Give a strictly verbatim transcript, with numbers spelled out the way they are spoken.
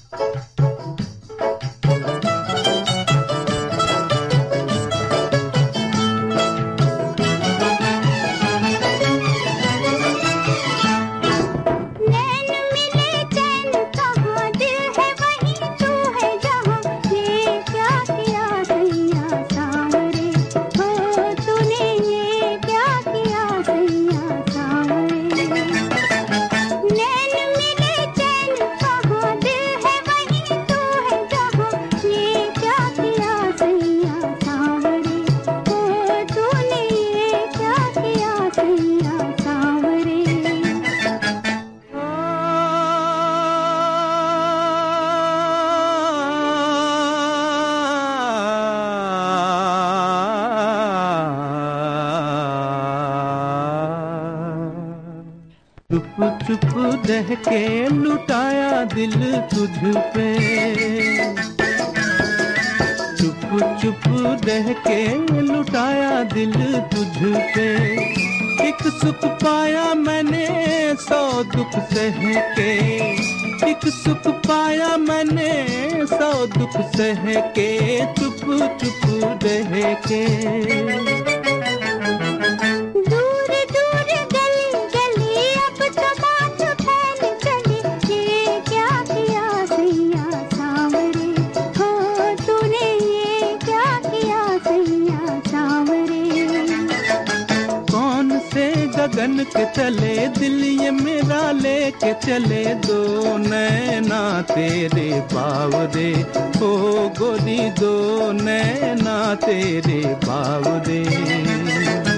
चुप चुप रह के लुटाया दिल तुझ पे, चुप चुप रह के लुटाया दिल तुझ पे। एक सुख पाया मैंने सौ दुख सह के, एक सुख पाया मैंने सौ दुख सह के, चुप चुप रह के। गगन के चले दिल ये मेरा लेके चले, दो नैना तेरे बावरे ओ गोरी, दो नैना तेरे बावरे।